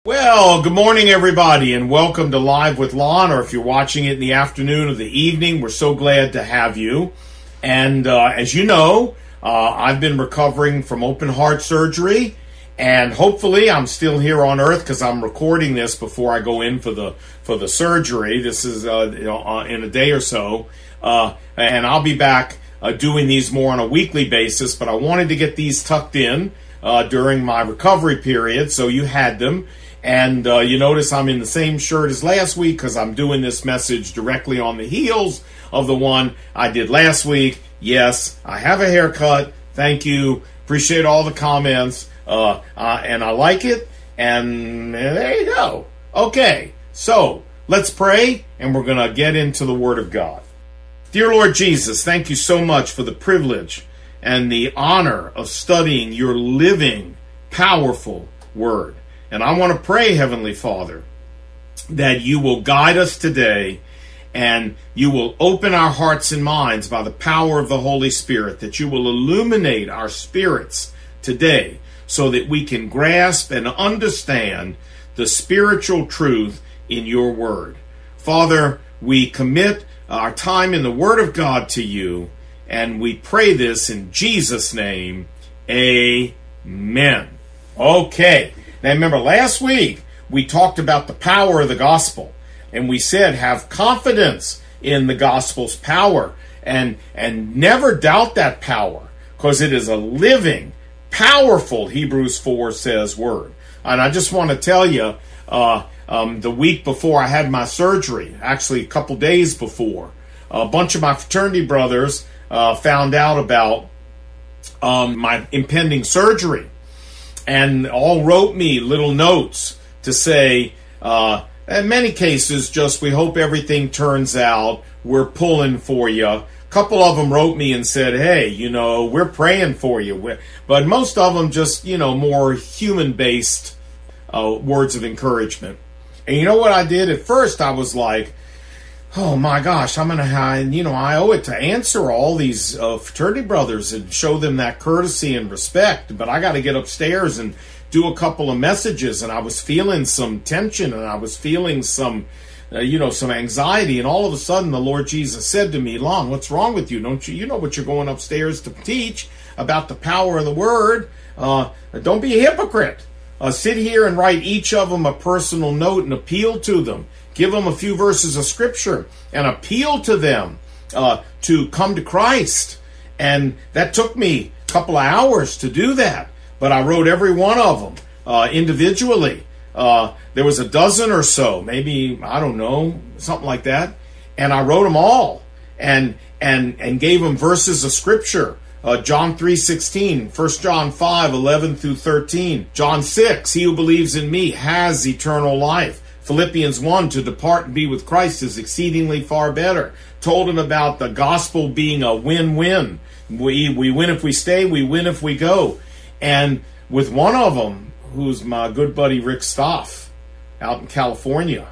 Well, good morning, everybody, and welcome to Live with Lon, or if you're watching it in the afternoon or the evening, we're so glad to have you. And as you know, I've been recovering from open heart surgery, and hopefully I'm still here on earth because I'm recording this before I go in for the surgery. This is in a day or so, and I'll be back doing these more on a weekly basis, but I wanted to get these tucked in during my recovery period, so you had them. And you notice I'm in the same shirt as last week because I'm doing this message directly on the heels of the one I did last week. Yes, I have a haircut. Thank you. Appreciate all the comments. And I like it. And there you go. Okay, so let's pray, and we're going to get into the Word of God. Dear Lord Jesus, thank you so much for the privilege and the honor of studying your living, powerful Word. And I want to pray, Heavenly Father, that you will guide us today and you will open our hearts and minds by the power of the Holy Spirit, that you will illuminate our spirits today so that we can grasp and understand the spiritual truth in your word. Father, we commit our time in the Word of God to you, and we pray this in Jesus' name. Amen. Okay. Now remember, last week we talked about the power of the gospel, and we said have confidence in the gospel's power and never doubt that power, because it is a living, powerful, Hebrews 4 says, word. And I just want to tell you, the week before I had my surgery, actually a couple days before, a bunch of my fraternity brothers found out about my impending surgery. And all wrote me little notes to say, in many cases, just we hope everything turns out. We're pulling for you. A couple of them wrote me and said, hey, we're praying for you. But most of them just, more human-based words of encouragement. And you know what I did? At first, I was like, oh my gosh, I owe it to answer all these fraternity brothers and show them that courtesy and respect. But I got to get upstairs and do a couple of messages. And I was feeling some tension, and I was feeling some, some anxiety. And all of a sudden, the Lord Jesus said to me, Lon, what's wrong with you? Don't you know what you're going upstairs to teach about the power of the Word? Don't be a hypocrite. Sit here and write each of them a personal note and appeal to them. Give them a few verses of Scripture and appeal to them to come to Christ. And that took me a couple of hours to do that. But I wrote every one of them individually. There was a dozen or so, maybe, I don't know, something like that. And I wrote them all and gave them verses of Scripture. John 3:16, 1 John 5:11 through 13, John 6, he who believes in me has eternal life. Philippians 1, to depart and be with Christ is exceedingly far better. Told him about the gospel being a win-win. We win if we stay, we win if we go. And with one of them, who's my good buddy Rick Stoff out in California,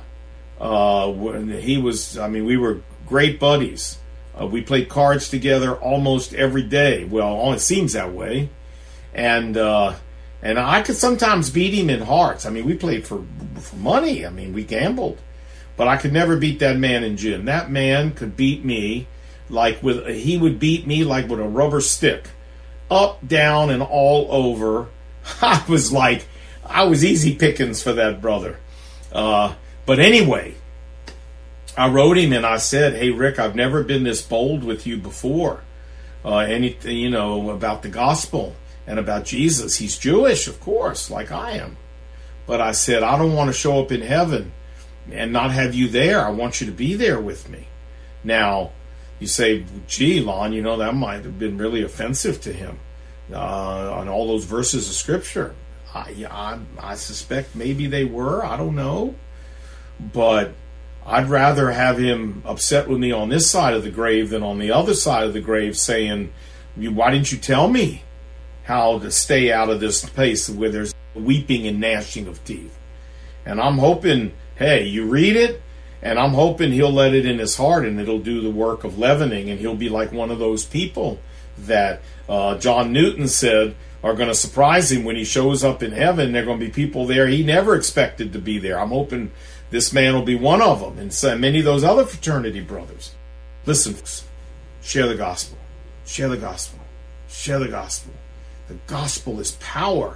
we were great buddies. We played cards together almost every day. Well, it seems that way. And I could sometimes beat him in hearts. We played for money. We gambled. But I could never beat that man in gin. That man could beat me he would beat me like with a rubber stick. Up, down, and all over. I was easy pickings for that brother. But anyway, I wrote him and I said, hey, Rick, I've never been this bold with you before. Anything, about the gospel. And about Jesus. He's Jewish, of course, like I am. But I said, I don't want to show up in heaven and not have you there. I want you to be there with me. Now, you say, gee, Lon, that might have been really offensive to him on all those verses of Scripture. I suspect maybe they were. I don't know. But I'd rather have him upset with me on this side of the grave than on the other side of the grave saying, why didn't you tell me how to stay out of this place where there's weeping and gnashing of teeth? And I'm hoping, hey, you read it, and I'm hoping he'll let it in his heart and it'll do the work of leavening, and he'll be like one of those people that John Newton said are going to surprise him when he shows up in heaven. There are going to be people there he never expected to be there. I'm hoping this man will be one of them, and so many of those other fraternity brothers. Listen, folks, share the gospel. Share the gospel. Share the gospel. The gospel is power.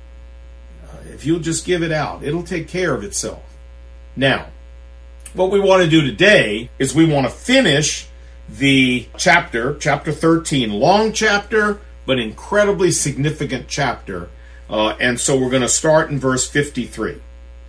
If you'll just give it out, it'll take care of itself. Now, what we want to do today is we want to finish the chapter 13, long chapter, but incredibly significant chapter. And so we're going to start in verse 53.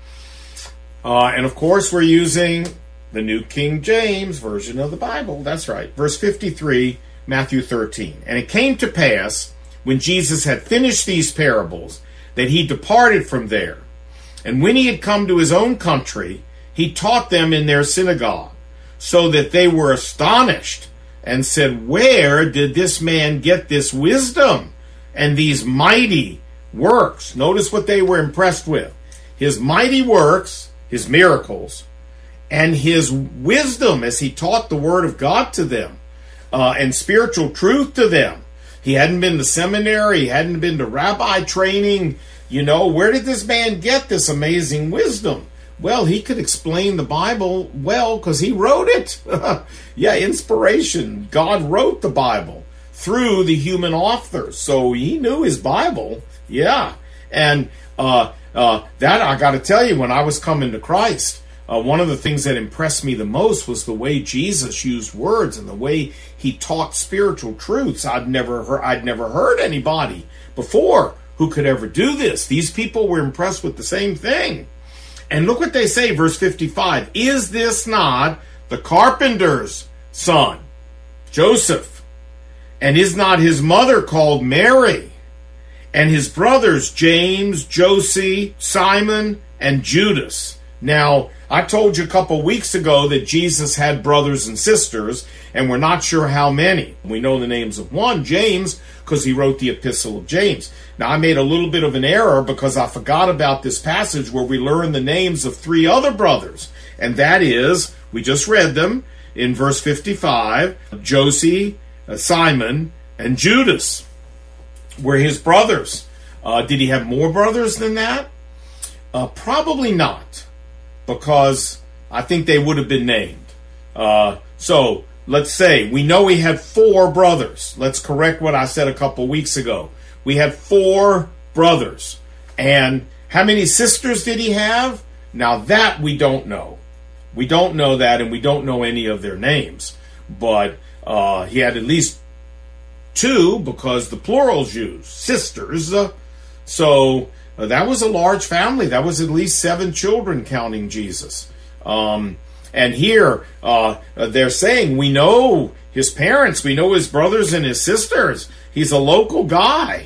And of course, we're using the New King James Version of the Bible. That's right. Verse 53, Matthew 13. And it came to pass, when Jesus had finished these parables, that he departed from there. And when he had come to his own country, he taught them in their synagogue, so that they were astonished and said, where did this man get this wisdom and these mighty works? Notice what they were impressed with. His mighty works, his miracles, and his wisdom as he taught the word of God to them, and spiritual truth to them. He hadn't been to seminary. He hadn't been to rabbi training. Where did this man get this amazing wisdom? Well, he could explain the Bible well because he wrote it. Yeah, inspiration. God wrote the Bible through the human authors. So he knew his Bible. Yeah. And that I got to tell you, when I was coming to Christ, one of the things that impressed me the most was the way Jesus used words and the way he taught spiritual truths. I'd never heard anybody before who could ever do this. These people were impressed with the same thing. And look what they say, verse 55. Is this not the carpenter's son, Joseph? And is not his mother called Mary? And his brothers, James, Joseph, Simon, and Judas? Now, I told you a couple weeks ago that Jesus had brothers and sisters, and we're not sure how many. We know the names of one, James, because he wrote the Epistle of James. Now, I made a little bit of an error because I forgot about this passage where we learn the names of three other brothers. And that is, we just read them in verse 55, Joseph, Simon, and Judas were his brothers. Did he have more brothers than that? Probably not, because I think they would have been named. So let's say we know he had 4 brothers. Let's correct what I said a couple weeks ago. We had 4 brothers. And how many sisters did he have? Now that we don't know. We don't know that, and we don't know any of their names. But he had at least 2, because the plural's used, sisters. So that was a large family. That was at least 7 children, counting Jesus. And here they're saying, we know his parents, we know his brothers and his sisters. He's a local guy.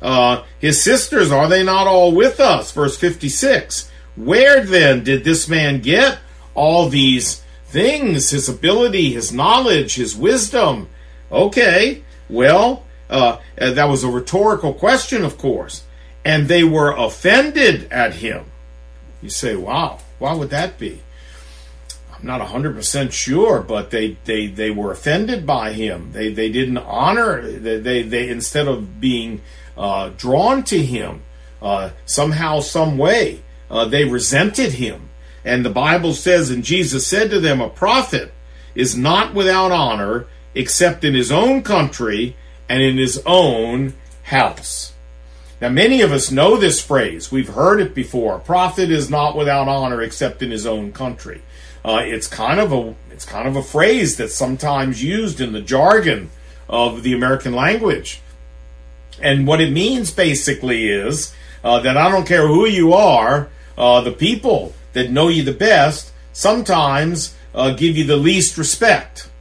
His sisters, are they not all with us? Verse 56. Where then did this man get all these things? His ability, his knowledge, his wisdom. Okay, well, that was a rhetorical question, of course. And they were offended at him. You say, wow, why would that be? I'm not 100% sure, but they were offended by him. They didn't honor, they instead of being drawn to him somehow, some way, they resented him. And the Bible says, and Jesus said to them, a prophet is not without honor except in his own country and in his own house. Now, many of us know this phrase. We've heard it before. A prophet is not without honor except in his own country. It's kind of a phrase that's sometimes used in the jargon of the American language. And what it means basically is that I don't care who you are, the people that know you the best sometimes give you the least respect,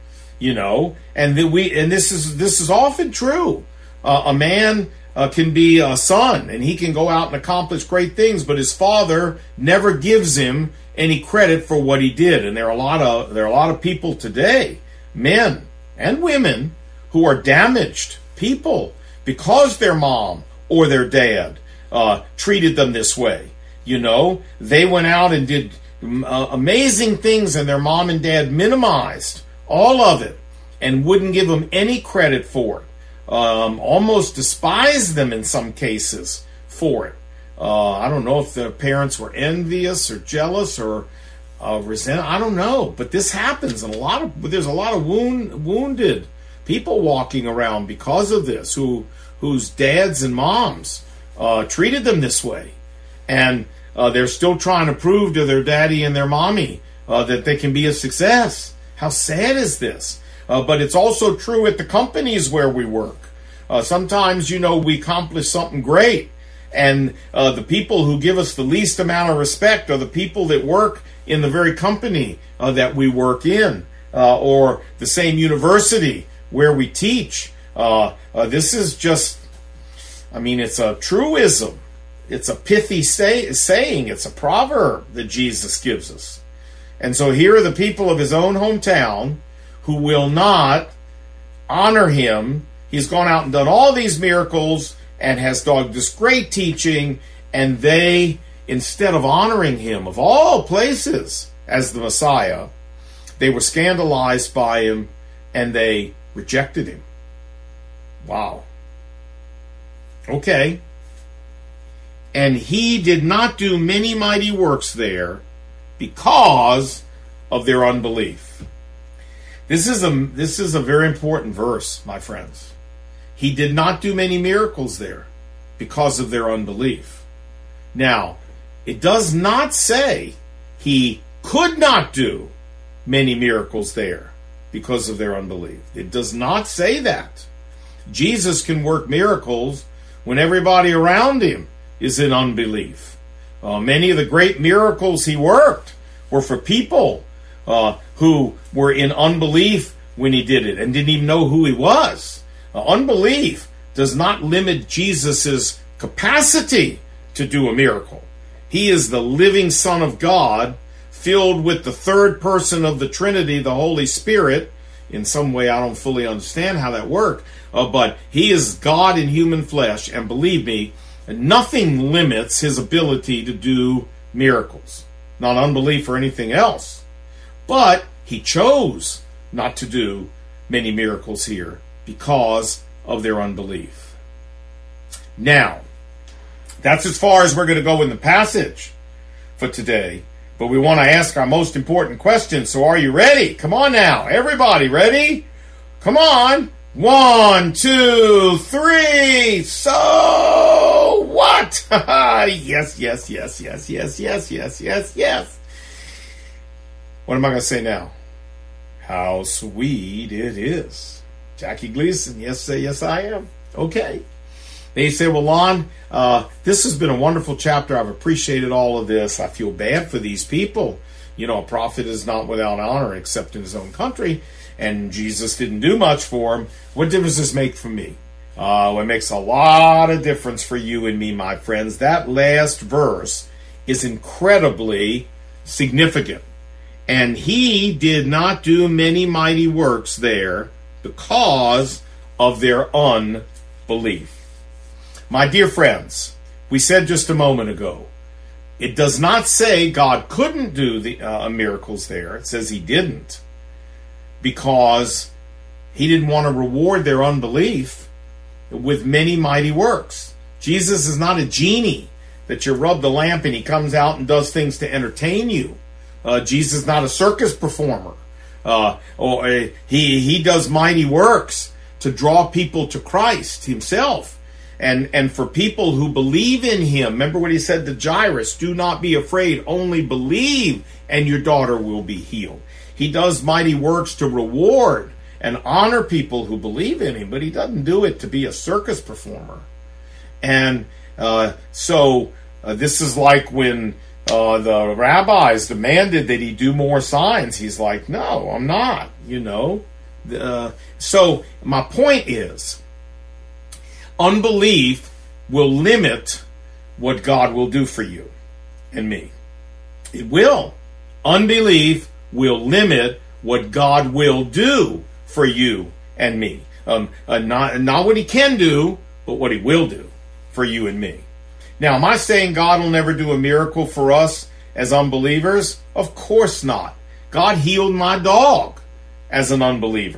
and this is often true. A man can be a son, and he can go out and accomplish great things, but his father never gives him any credit for what he did. And there are a lot of people today, men and women, who are damaged people because their mom or their dad treated them this way. They went out and did amazing things, and their mom and dad minimized all of it and wouldn't give them any credit for it. almost despised them in some cases for it. I don't know if the parents were envious or jealous or resent. I don't know, but this happens, and there's a lot of wounded people walking around because of this, whose dads and moms treated them this way, and they're still trying to prove to their daddy and their mommy that they can be a success. How sad is this? But it's also true at the companies where we work. Sometimes, we accomplish something great, and the people who give us the least amount of respect are the people that work in the very company that we work in, or the same university where we teach. This is just, it's a truism. It's a pithy saying. It's a proverb that Jesus gives us. And so here are the people of his own hometown who will not honor him. He's gone out and done all these miracles and has done this great teaching, and they, instead of honoring him, of all places, as the Messiah, they were scandalized by him and they rejected him. Wow. Okay. And he did not do many mighty works there because of their unbelief. This is a very important verse, my friends. He did not do many miracles there because of their unbelief. Now, it does not say he could not do many miracles there because of their unbelief. It does not say that. Jesus can work miracles when everybody around him is in unbelief. Many of the great miracles he worked were for people who were in unbelief when he did it and didn't even know who he was. Unbelief does not limit Jesus' capacity to do a miracle. He is the living Son of God, filled with the third person of the Trinity, the Holy Spirit. In some way, I don't fully understand how that worked, but he is God in human flesh, and believe me, nothing limits his ability to do miracles. Not unbelief or anything else. But he chose not to do many miracles here because of their unbelief. Now, that's as far as we're going to go in the passage for today. But we want to ask our most important question. So are you ready? Come on now. Everybody ready? Come on. 1, 2, 3. So what? Yes. What am I going to say now? How sweet it is. Jackie Gleason, yes I am. Okay. They say, well, Lon, this has been a wonderful chapter. I've appreciated all of this. I feel bad for these people. A prophet is not without honor except in his own country, and Jesus didn't do much for him. What difference does this make for me? It makes a lot of difference for you and me, my friends. That last verse is incredibly significant. And he did not do many mighty works there because of their unbelief. My dear friends, we said just a moment ago, it does not say God couldn't do the miracles there. It says he didn't because he didn't want to reward their unbelief with many mighty works. Jesus is not a genie that you rub the lamp and he comes out and does things to entertain you. Jesus is not a circus performer. He does mighty works to draw people to Christ himself. And for people who believe in him, remember what he said to Jairus, do not be afraid, only believe and your daughter will be healed. He does mighty works to reward and honor people who believe in him, but he doesn't do it to be a circus performer. And so this is like when the rabbis demanded that he do more signs. He's like, no, I'm not, So my point is, unbelief will limit what God will do for you and me. It will. Unbelief will limit what God will do for you and me. Not what he can do, but what he will do for you and me. Now, am I saying God will never do a miracle for us as unbelievers? Of course not. God healed my dog as an unbeliever.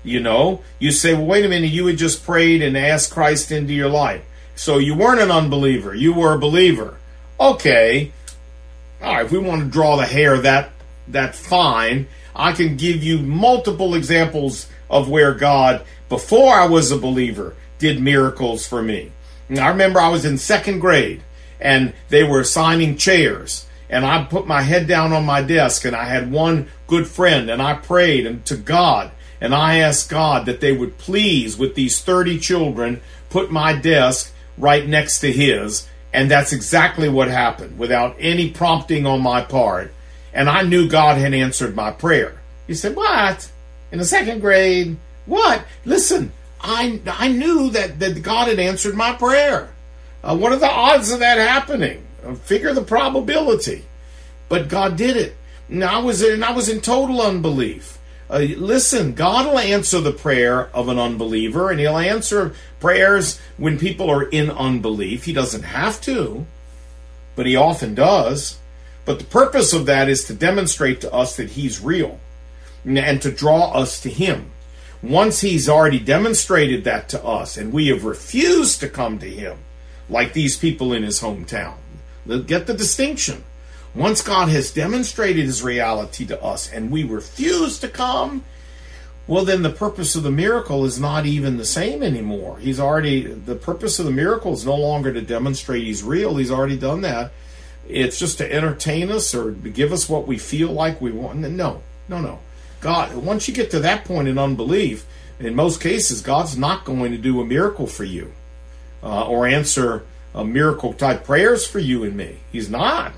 You say, well, wait a minute, you had just prayed and asked Christ into your life. So you weren't an unbeliever, you were a believer. Okay, all right, if we want to draw the hair that fine, I can give you multiple examples of where God, before I was a believer, did miracles for me. And I remember I was in second grade, and they were assigning chairs, and I put my head down on my desk, and I had one good friend, and I prayed to God, and I asked God that they would please, with these 30 children, put my desk right next to his, and that's exactly what happened, without any prompting on my part. And I knew God had answered my prayer. You said, what? In the second grade? What? Listen, I knew that God had answered my prayer. What are the odds of that happening? Figure the probability. But God did it. And I was in total unbelief. Listen, God will answer the prayer of an unbeliever, and he'll answer prayers when people are in unbelief. He doesn't have to, but he often does. But the purpose of that is to demonstrate to us that he's real and to draw us to him. Once he's already demonstrated that to us and we have refused to come to him, like these people in his hometown, get the distinction. Once God has demonstrated his reality to us and we refuse to come, well, then the purpose of the miracle is not even the same anymore. The purpose of the miracle is no longer to demonstrate he's real. He's already done that. It's just to entertain us or to give us what we feel like we want. No. God, once you get to that point in unbelief, in most cases, God's not going to do a miracle for you or answer miracle type prayers for you and me. He's not.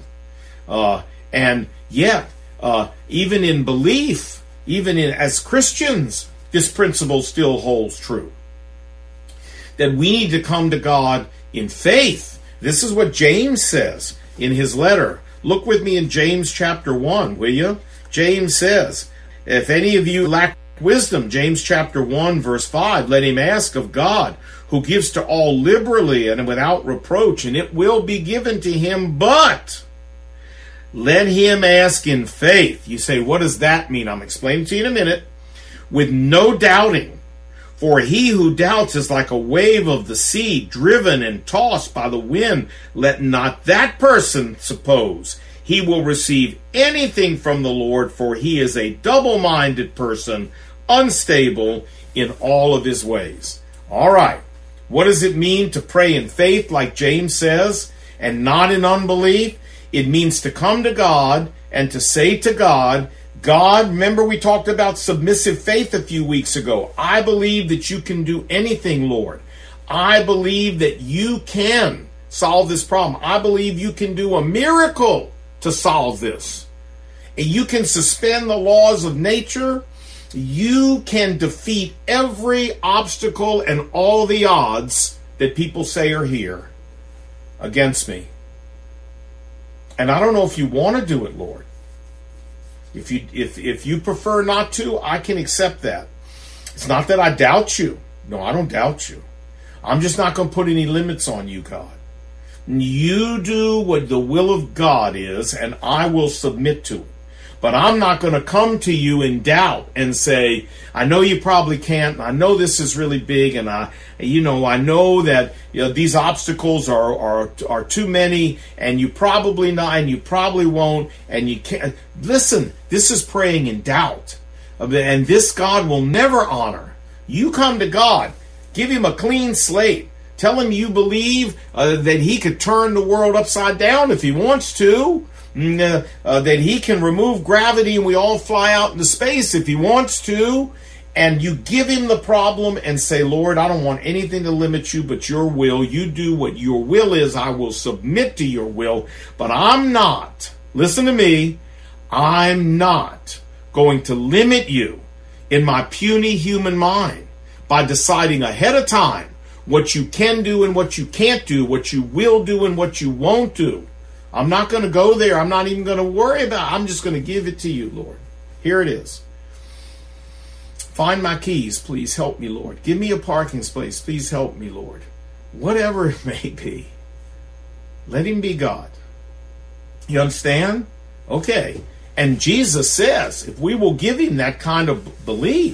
And yet, even in belief, as Christians, this principle still holds true. That we need to come to God in faith. This is what James says in his letter. Look with me in James chapter 1, will you? James says, if any of you lack wisdom, James chapter 1, verse 5, let him ask of God, who gives to all liberally and without reproach, and it will be given to him, but let him ask in faith. You say, what does that mean? I'm explaining to you in a minute. With no doubting. For he who doubts is like a wave of the sea, driven and tossed by the wind. Let not that person suppose he will receive anything from the Lord, for he is a double-minded person, unstable in all of his ways. All right. What does it mean to pray in faith, like James says, and not in unbelief? It means to come to God and to say to God, God, remember we talked about submissive faith a few weeks ago. I believe that you can do anything, Lord. I believe that you can solve this problem. I believe you can do a miracle to solve this. And you can suspend the laws of nature. You can defeat every obstacle and all the odds that people say are here against me. And I don't know if you want to do it, Lord. If you prefer not to, I can accept that. It's not that I doubt you. No, I don't doubt you. I'm just not going to put any limits on you, God. You do what the will of God is, and I will submit to it. But I'm not going to come to you in doubt and say, I know you probably can't. I know this is really big, and I know that these obstacles are too many, and you probably not, and you probably won't, and you can't. Listen, this is praying in doubt, and this God will never honor. You come to God, give him a clean slate. Tell him you believe that he could turn the world upside down if he wants to. That he can remove gravity and we all fly out into space if he wants to. And you give him the problem and say, Lord, I don't want anything to limit you but your will. You do what your will is. I will submit to your will. But I'm not, listen to me, I'm not going to limit you in my puny human mind by deciding ahead of time what you can do and what you can't do, what you will do and what you won't do. I'm not going to go there. I'm not even going to worry about it. I'm just going to give it to you, Lord. Here it is. Find my keys. Please help me, Lord. Give me a parking space. Please help me, Lord. Whatever it may be. Let him be God. You understand? Okay. And Jesus says, if we will give him that kind of belief,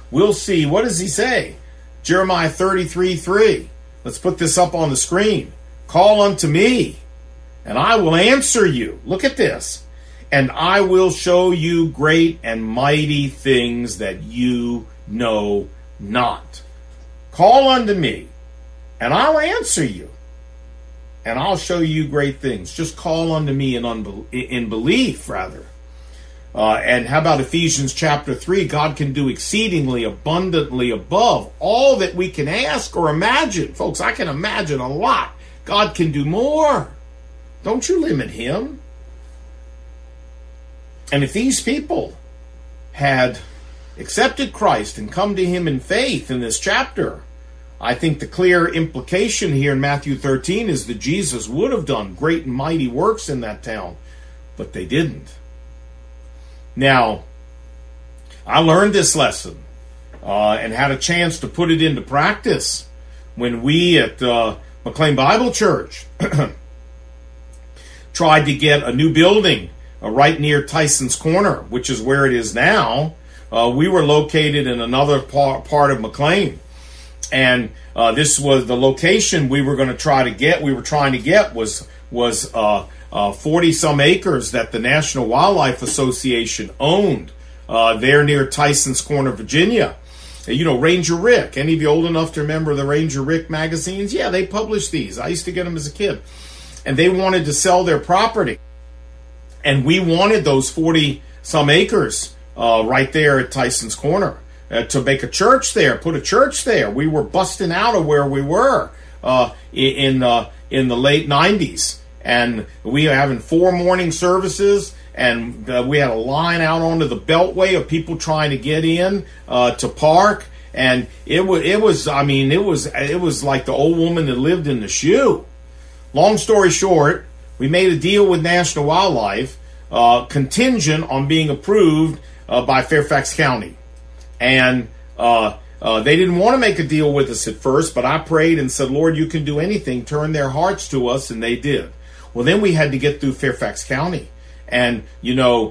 we'll see. What does he say? Jeremiah 33:3. Let's put this up on the screen. Call unto me, and I will answer you. Look at this. And I will show you great and mighty things that you know not. Call unto me, and I'll answer you, and I'll show you great things. Just call unto me in belief, rather. And how about Ephesians chapter 3? God can do exceedingly abundantly above all that we can ask or imagine. Folks, I can imagine a lot. God can do more. Don't you limit him. And if these people had accepted Christ and come to him in faith in this chapter, I think the clear implication here in Matthew 13 is that Jesus would have done great and mighty works in that town, but they didn't. Now, I learned this lesson and had a chance to put it into practice when we at McLean Bible Church tried to get a new building right near Tyson's Corner, which is where it is now. We were located in another part of McLean, and this was the location we were going to try to get. We were trying to get was 40 some acres that the National Wildlife Association owned there near Tyson's Corner, Virginia. You know, Ranger Rick. Any of you old enough to remember the Ranger Rick magazines? Yeah, they published these. I used to get them as a kid. And they wanted to sell their property. And we wanted those 40 some acres right there at Tyson's Corner to make a church there, put a church there. We were busting out of where we were in the late 90s. And we were having 4 morning services, and we had a line out onto the Beltway of people trying to get in to park. And it was like the old woman that lived in the shoe. Long story short, we made a deal with National Wildlife contingent on being approved by Fairfax County. And they didn't want to make a deal with us at first, but I prayed and said, Lord, you can do anything. Turn their hearts to us, and they did. Well, then we had to get through Fairfax County. And, you know,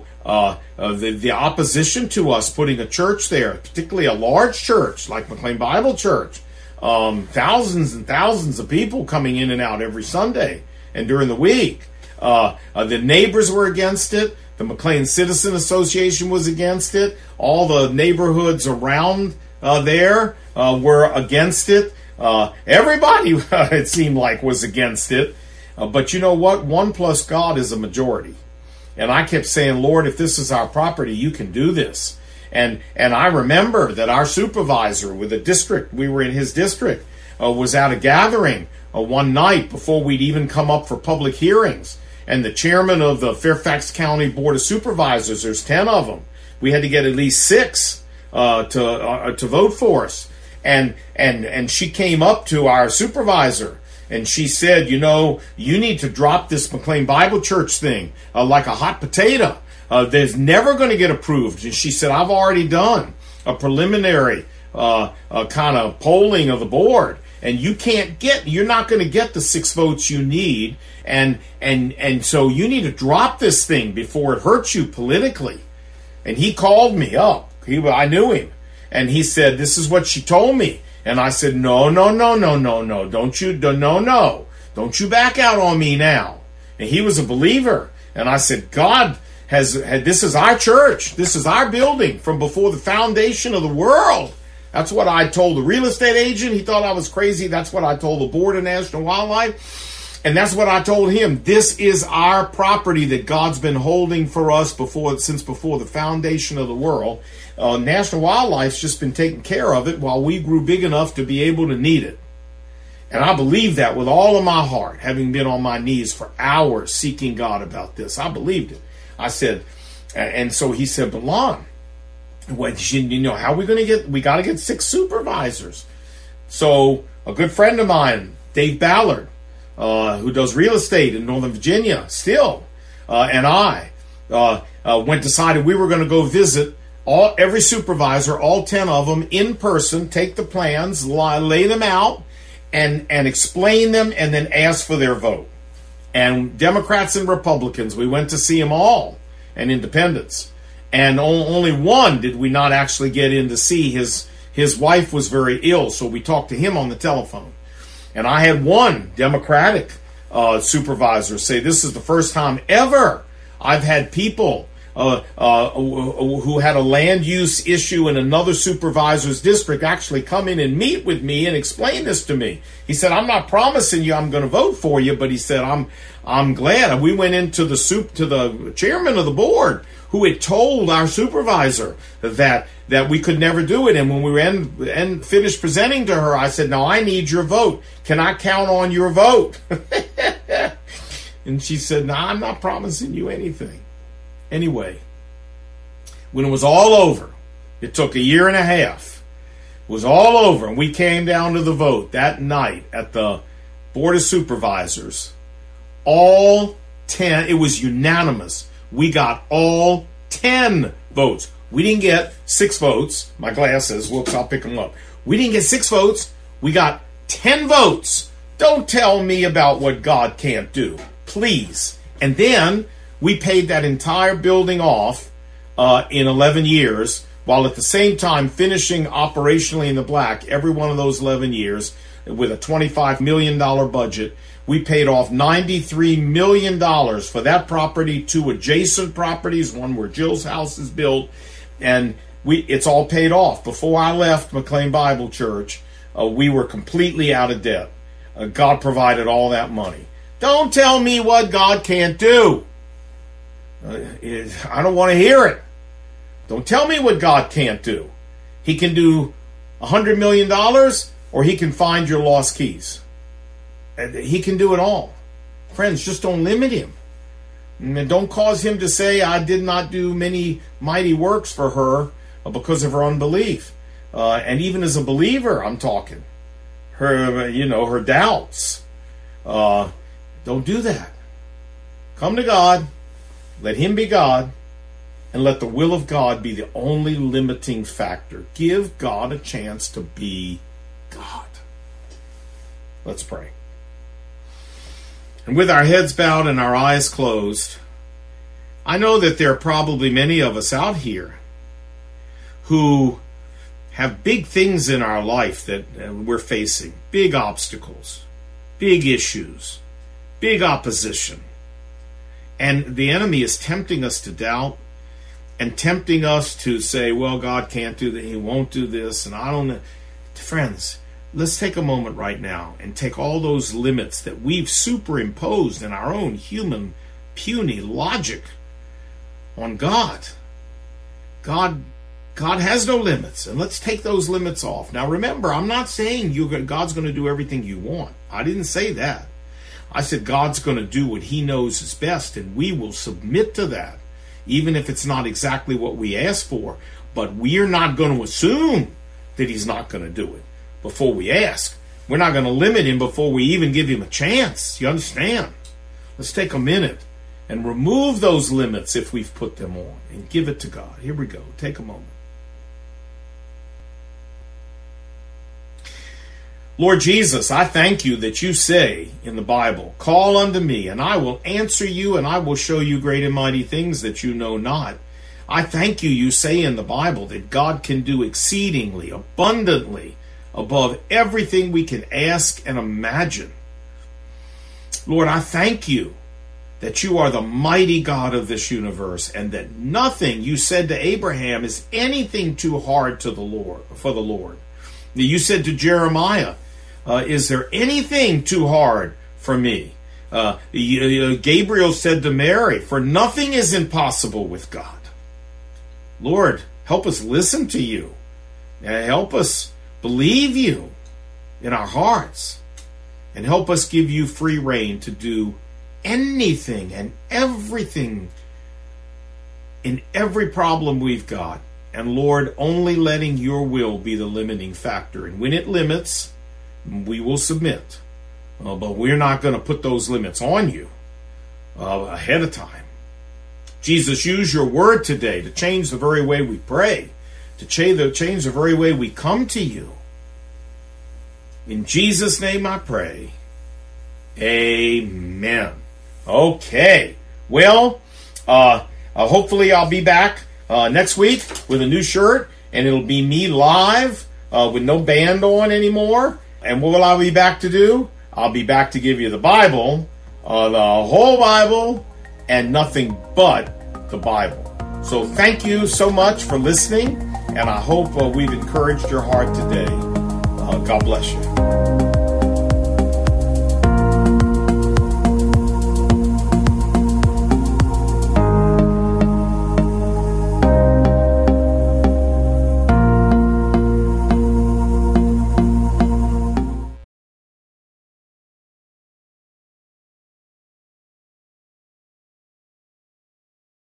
the opposition to us putting a church there, particularly a large church like McLean Bible Church, thousands and thousands of people coming in and out every Sunday and during the week. The neighbors were against it. The McLean Citizen Association was against it. All the neighborhoods around there were against it. Everybody, it seemed like, was against it. But you know what? 1 plus God is a majority. And I kept saying, Lord, if this is our property, you can do this. And I remember that our supervisor with the district, we were in his district, was at a gathering one night before we'd even come up for public hearings. And the chairman of the Fairfax County Board of Supervisors, there's 10 of them. We had to get at least 6 to vote for us. And she came up to our supervisor and she said, you know, you need to drop this McLean Bible Church thing like a hot potato. There's never going to get approved. And she said, I've already done a preliminary kind of polling of the board. And you're not going to get the 6 votes you need. And so you need to drop this thing before it hurts you politically. And he called me up. I knew him. And he said, this is what she told me. And I said, no. Don't you back out on me now. And he was a believer. And I said, God this is our church. This is our building from before the foundation of the world. That's what I told the real estate agent. He thought I was crazy. That's what I told the board of National Wildlife. And that's what I told him. This is our property that God's been holding for us since before the foundation of the world. National Wildlife's just been taking care of it while we grew big enough to be able to need it. And I believe that with all of my heart, having been on my knees for hours seeking God about this. I believed it. I said, and so he said, but Lon, you know, how are we going to we got to get 6 supervisors. So a good friend of mine, Dave Ballard, who does real estate in Northern Virginia still, and I decided we were going to go visit every supervisor, all 10 of them, in person, take the plans, lay them out, and explain them, and then ask for their vote. And Democrats and Republicans, we went to see them all, and independents. And only one did we not actually get in to see. His wife was very ill, so we talked to him on the telephone. And I had one Democratic supervisor say, this is the first time ever I've had people who had a land use issue in another supervisor's district actually come in and meet with me and explain this to me. He said, I'm not promising you I'm going to vote for you, but he said, I'm glad. And we went into the chairman of the board, who had told our supervisor that we could never do it. And when we were finished presenting to her, I said, now I need your vote. Can I count on your vote? And she said, no, I'm not promising you anything. Anyway, when it was all over, it took a year and a half. It was all over, and we came down to the vote that night at the Board of Supervisors. All 10, it was unanimous. We got all 10 votes. We didn't get 6 votes. My glasses, whoops, I'll pick them up. We didn't get 6 votes. We got 10 votes. Don't tell me about what God can't do, please. And then we paid that entire building off in 11 years, while at the same time finishing operationally in the black every one of those 11 years with a $25 million budget. We paid off $93 million for that property, 2 adjacent properties, one where Jill's house is built, and it's all paid off. Before I left McLean Bible Church, we were completely out of debt. God provided all that money. Don't tell me what God can't do. I don't want to hear it. Don't tell me what God can't do. He can do $100 million, or he can find your lost keys. He can do it all. Friends, just don't limit him. And don't cause him to say, I did not do many mighty works for her because of her unbelief. And even as a believer, I'm talking. Her doubts. Don't do that. Come to God. Let him be God. And let the will of God be the only limiting factor. Give God a chance to be God. Let's pray. And with our heads bowed and our eyes closed, I know that there are probably many of us out here who have big things in our life that we're facing. Big obstacles, big issues, big opposition. And the enemy is tempting us to doubt and tempting us to say, well, God can't do that. He won't do this. And I don't know. Friends, let's take a moment right now and take all those limits that we've superimposed in our own human, puny logic on God. God has no limits, and let's take those limits off. Now remember, I'm not saying God's going to do everything you want. I didn't say that. I said God's going to do what he knows is best, and we will submit to that, even if it's not exactly what we ask for. But we're not going to assume that he's not going to do it before we ask. We're not going to limit him before we even give him a chance. You understand? Let's take a minute and remove those limits if we've put them on and give it to God. Here we go. Take a moment. Lord Jesus, I thank you that you say in the Bible, call unto me, and I will answer you, and I will show you great and mighty things that you know not. I thank you, you say in the Bible, that God can do exceedingly, abundantly, above everything we can ask and imagine. Lord, I thank you that you are the mighty God of this universe, and that nothing, you said to Abraham, is anything too hard for the Lord. You said to Jeremiah, is there anything too hard for me? Gabriel said to Mary, for nothing is impossible with God. Lord, help us listen to you. Help us believe you in our hearts. And help us give you free rein to do anything and everything in every problem we've got. And Lord, only letting your will be the limiting factor. And when it limits, we will submit. But we're not going to put those limits on you ahead of time. Jesus, use your word today to change the very way we pray, to change the very way we come to you. In Jesus' name I pray. Amen. Okay. Well, hopefully I'll be back next week with a new shirt, and it'll be me live with no band on anymore. And what will I be back to do? I'll be back to give you the Bible, the whole Bible, and nothing but the Bible. So thank you so much for listening, and I hope we've encouraged your heart today. God bless you.